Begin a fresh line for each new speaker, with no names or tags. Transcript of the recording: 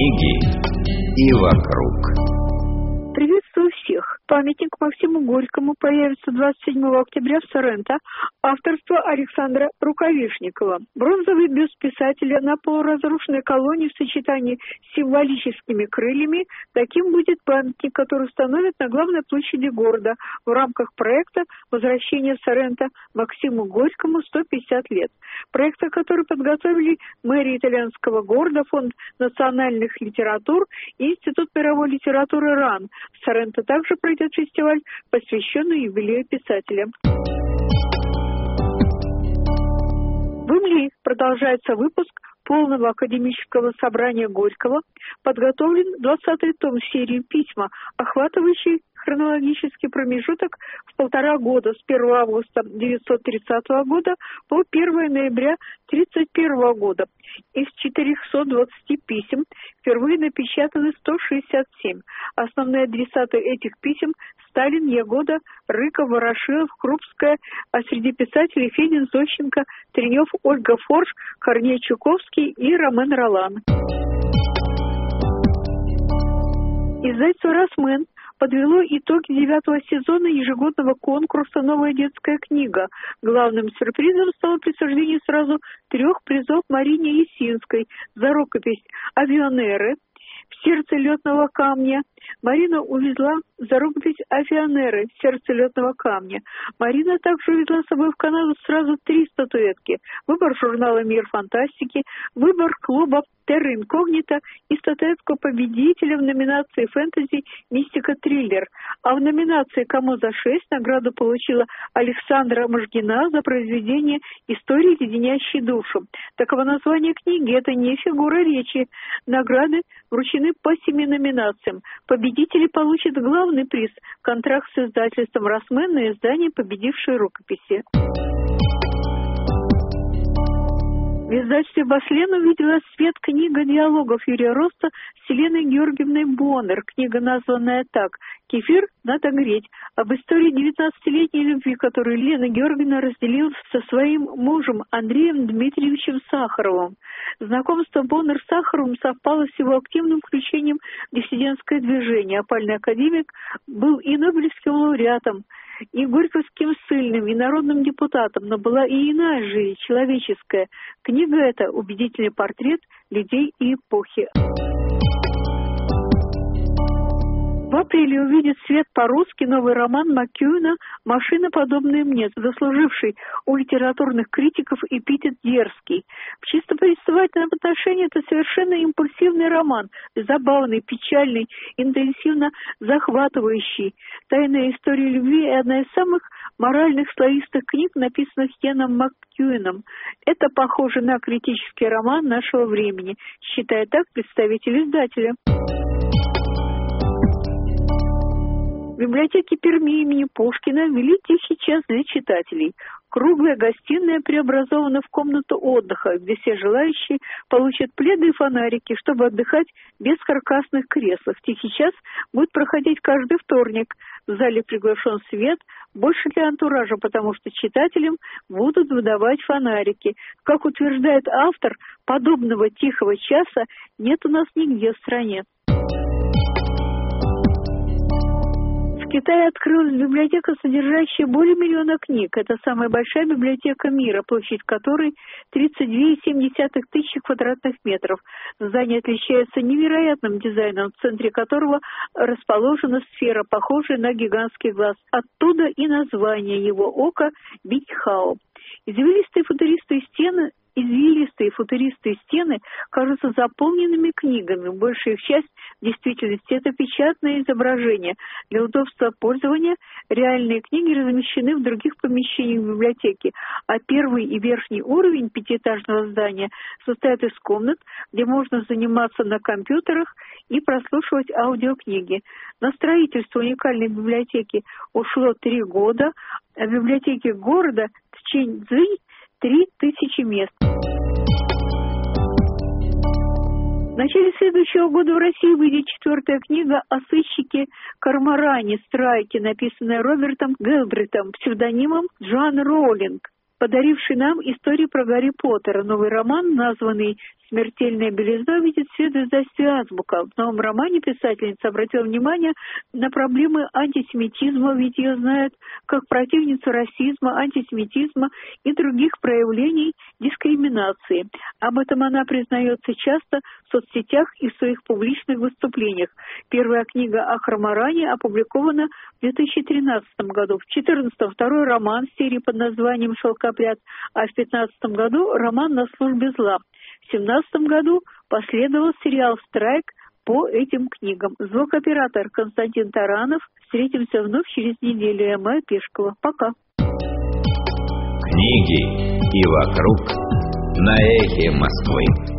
книги и вокруг.
Приветствую всех. Памятник Максиму Горькому появится 27 октября в Соренто, авторство Александра Рукавишникова. Бронзовый бюст писателя на полуразрушенной колонне в сочетании с символическими крыльями. Таким будет памятник, который установят на главной площади города в рамках проекта «Возвращение в Соренто Максиму Горькому 150 лет». Проекта, который подготовили мэрия итальянского города, Фонд национальных литератур и Институт мировой литературы РАН. В Соренто также пройдет фестиваль, посвященный юбилею писателя. В Имли продолжается выпуск полного академического собрания Горького. Подготовлен 20-й том серии «Письма», охватывающий хронологический промежуток в 1,5 года с 1 августа 1930 года по 1 ноября 1931 года. Из 420 писем впервые напечатаны 167. Основные адресаты этих писем – Сталин, Ягода, Рыков, Ворошилов, Крупская, а среди писателей Федин, Зощенко, Тренев, Ольга Форш, Корней Чуковский и Ромен Ролан. Издательство «Росмен» подвело итоги 9-го сезона ежегодного конкурса «Новая детская книга». Главным сюрпризом стало присуждение сразу 3 призов Марине Есинской за рукопись «Авионеры» в сердце летного камня. Марина увезла за рукопись «Авионеры» в сердце летного камня. Марина также увезла с собой в Канаду сразу 3 статуэтки. Выбор журнала «Мир фантастики», выбор клуба «Терра Инкогнита» и статуэтку победителя в номинации «Фэнтези. Мистика. Триллер». А в номинации «Кому за 6» награду получила Александра Можгина за произведение «Истории, леденящие душу». Таково название книги, это не фигура речи. Награды вручены по 7 номинациям. Победители получат главный приз – контракт с издательством «Росмен» на издание победившей рукописи. В издательстве «Баслен» увидела свет книга диалогов Юрия Роста с Еленой Георгиевной Боннер. Книга, названная так «Кефир надо греть», об истории 19-летней любви, которую Елена Георгиевна разделила со своим мужем Андреем Дмитриевичем Сахаровым. Знакомство Боннер с Сахаровым совпало с его активным включением в диссидентское движение. Опальный академик был и Нобелевским лауреатом, и горьковским ссыльным, и народным депутатом, но была и иная жизнь, человеческая. Книга эта – убедительный портрет людей и эпохи. В апреле увидит свет по-русски новый роман Маккьюэна «Машина, подобная мне», заслуживший у литературных критиков эпитет «дерзкий». В чисто повествовательном отношении это совершенно импульсивный роман, забавный, печальный, интенсивно захватывающий. «Тайная история любви» – одна из самых моральных слоистых книг, написанных Яном Маккьюэном. Это похоже на критический роман нашего времени, считает так представитель издателя. В библиотеке Перми имени Пушкина ввели тихий час для читателей. Круглая гостиная преобразована в комнату отдыха, где все желающие получат пледы и фонарики, чтобы отдыхать без каркасных кресел. Тихий час будет проходить каждый вторник. В зале приглашен свет, больше для антуража, потому что читателям будут выдавать фонарики. Как утверждает автор, подобного тихого часа нет у нас нигде в стране. В Китае открылась библиотека, содержащая более 1 миллиона книг. Это самая большая библиотека мира, площадь которой 32,7 тысячи квадратных метров. Здание отличается невероятным дизайном, в центре которого расположена сфера, похожая на гигантский глаз. Оттуда и название его «Око Битьхао». Извилистые футуристые стены кажутся заполненными книгами. Большая их часть в действительности это печатное изображение. Для удобства пользования реальные книги размещены в других помещениях библиотеки, а первый и верхний уровень 5-этажного здания состоят из комнат, где можно заниматься на компьютерах и прослушивать аудиокниги. На строительство уникальной библиотеки ушло 3 года, а в библиотеке города Чжэньцзинь 3000 мест. В начале следующего года в России выйдет 4-я книга о сыщике Корморане Страйке, написанная Робертом Гелбритом, псевдонимом Джоан Роулинг. подаривший нам историю про Гарри Поттера. Новый роман, названный «Смертельная белизна», видит свет в издательстве «Азбука». В новом романе писательница обратила внимание на проблемы антисемитизма, ведь ее знают как противницу расизма, антисемитизма и других проявлений дискриминации. Об этом она признается часто в соцсетях и в своих публичных выступлениях. Первая книга о Хроморане опубликована в 2013 году. В 2014 второй роман серии под названием «Шелкопряд», а в 2015 году роман «На службе зла». В 2017 году последовал сериал «Страйк» по этим книгам. Звукооператор Константин Таранов. Встретимся вновь через неделю. Я Майя Пешкова. Пока.
Книги и вокруг на эхе Москвы.